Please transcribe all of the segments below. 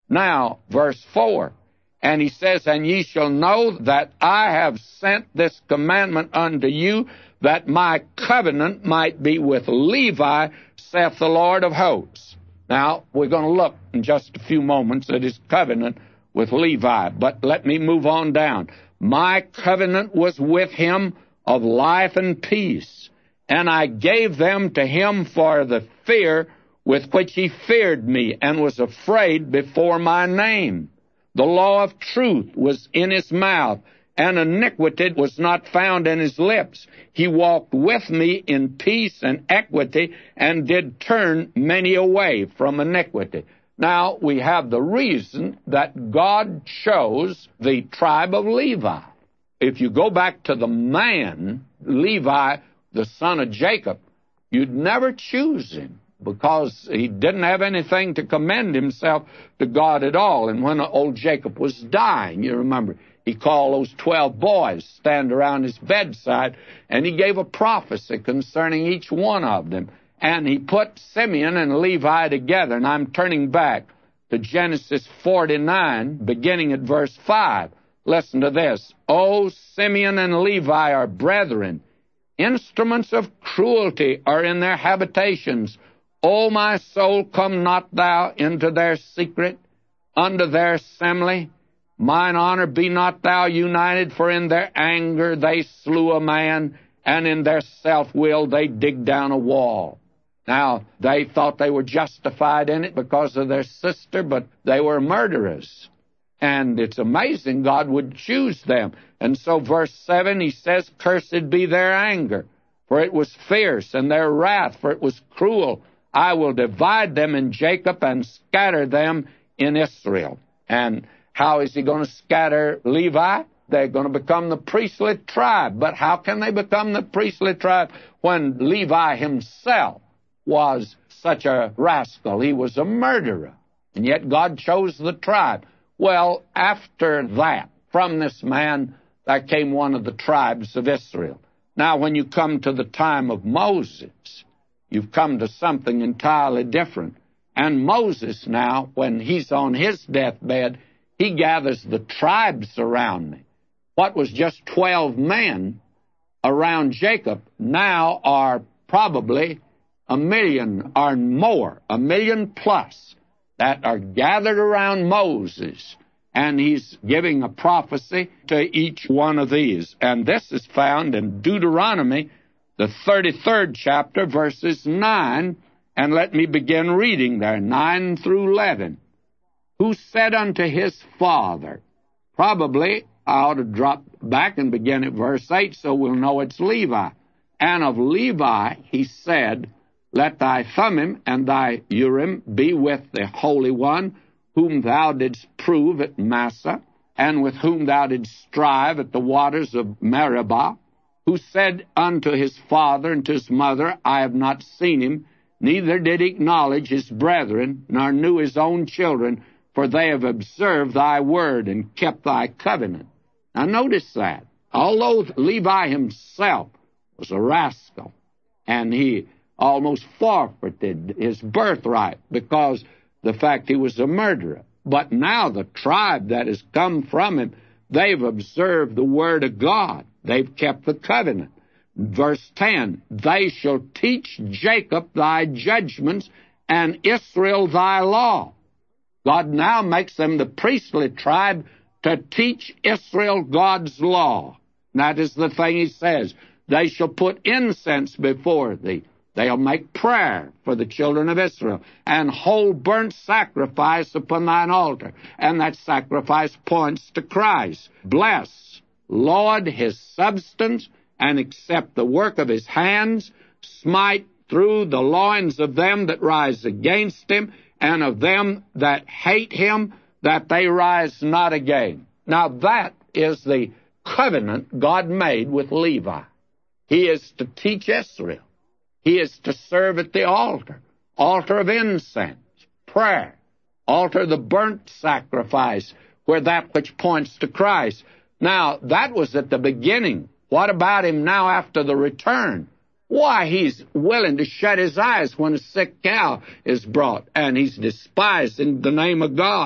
Now, verse 4, and he says, and ye shall know that I have sent this commandment unto you, that my covenant might be with Levi, saith the Lord of hosts. Now, we're going to look in just a few moments at his covenant with Levi, but let me move on down. My covenant was with him of life and peace, and I gave them to him for the fear with which he feared me, and was afraid before my name. The law of truth was in his mouth, and iniquity was not found in his lips. He walked with me in peace and equity, and did turn many away from iniquity. Now, we have the reason that God chose the tribe of Levi. If you go back to the man, Levi, the son of Jacob, you'd never choose him, because he didn't have anything to commend himself to God at all. And when old Jacob was dying, you remember, he called those 12 boys stand around his bedside, and he gave a prophecy concerning each one of them. And he put Simeon and Levi together. And I'm turning back to Genesis 49, beginning at verse 5. Listen to this. O Simeon and Levi are brethren. Instruments of cruelty are in their habitations. O my soul, come not thou into their secret, unto their assembly. Mine honor, be not thou united, for in their anger they slew a man, and in their self-will they digged down a wall. Now, they thought they were justified in it because of their sister, but they were murderers. And it's amazing God would choose them. And so verse 7, he says, cursed be their anger, for it was fierce, and their wrath, for it was cruel. I will divide them in Jacob and scatter them in Israel. And how is he going to scatter Levi? They're going to become the priestly tribe. But how can they become the priestly tribe when Levi himself was such a rascal? He was a murderer. And yet God chose the tribe. Well, after that, from this man, there came one of the tribes of Israel. Now, when you come to the time of Moses, you've come to something entirely different. And Moses now, when he's on his deathbed, he gathers the tribes around me. What was just 12 men around Jacob now are probably 1 million or more, 1 million plus, that are gathered around Moses. And he's giving a prophecy to each one of these. And this is found in Deuteronomy, the 33rd chapter, verses 9, and let me begin reading there, 9 through 11. Who said unto his father, probably I ought to drop back and begin at verse 8 so we'll know it's Levi. And of Levi he said, let thy Thummim and thy Urim be with the Holy One, whom thou didst prove at Massah, and with whom thou didst strive at the waters of Meribah, who said unto his father and to his mother, I have not seen him, neither did he acknowledge his brethren, nor knew his own children, for they have observed thy word and kept thy covenant. Now notice that. Although Levi himself was a rascal, and he almost forfeited his birthright because the fact he was a murderer, but now the tribe that has come from him, they've observed the word of God. They've kept the covenant. Verse 10, they shall teach Jacob thy judgments and Israel thy law. God now makes them the priestly tribe to teach Israel God's law. That is the thing he says. They shall put incense before thee. They'll make prayer for the children of Israel and hold burnt sacrifice upon thine altar. And that sacrifice points to Christ. Bless, Lord, his substance, and accept the work of his hands. Smite through the loins of them that rise against him, and of them that hate him, that they rise not again. Now that is the covenant God made with Levi. He is to teach Israel. He is to serve at the altar of incense, prayer, altar of the burnt sacrifice, where that which points to Christ. Now, that was at the beginning. What about him now after the return? Why, he's willing to shut his eyes when a sick cow is brought, and he's despising the name of God.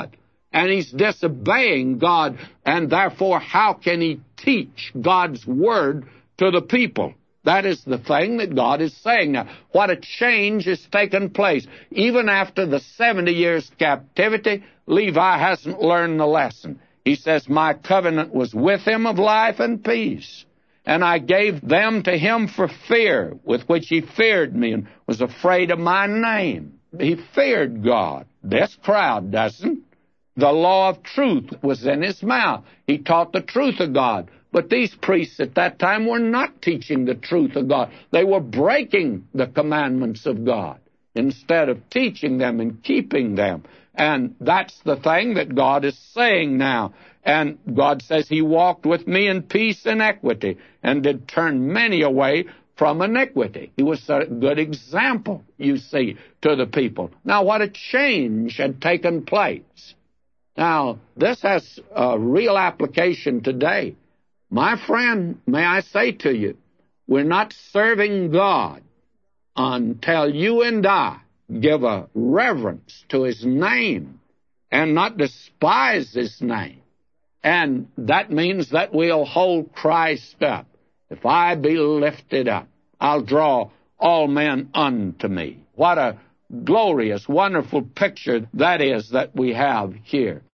and he's disobeying God, and therefore how can he teach God's word to the people? That is the thing that God is saying now. What a change has taken place. Even after the 70 years captivity, Levi hasn't learned the lesson. He says, my covenant was with him of life and peace, and I gave them to him for fear, with which he feared me and was afraid of my name. He feared God. This crowd doesn't. The law of truth was in his mouth. He taught the truth of God. But these priests at that time were not teaching the truth of God. They were breaking the commandments of God instead of teaching them and keeping them. And that's the thing that God is saying now. And God says he walked with me in peace and equity and did turn many away from iniquity. He was a good example, you see, to the people. Now, what a change had taken place. Now, this has a real application today. My friend, may I say to you, we're not serving God until you and I give a reverence to his name and not despise his name. And that means that we'll hold Christ up. If I be lifted up, I'll draw all men unto me. What a glorious, wonderful picture that is that we have here.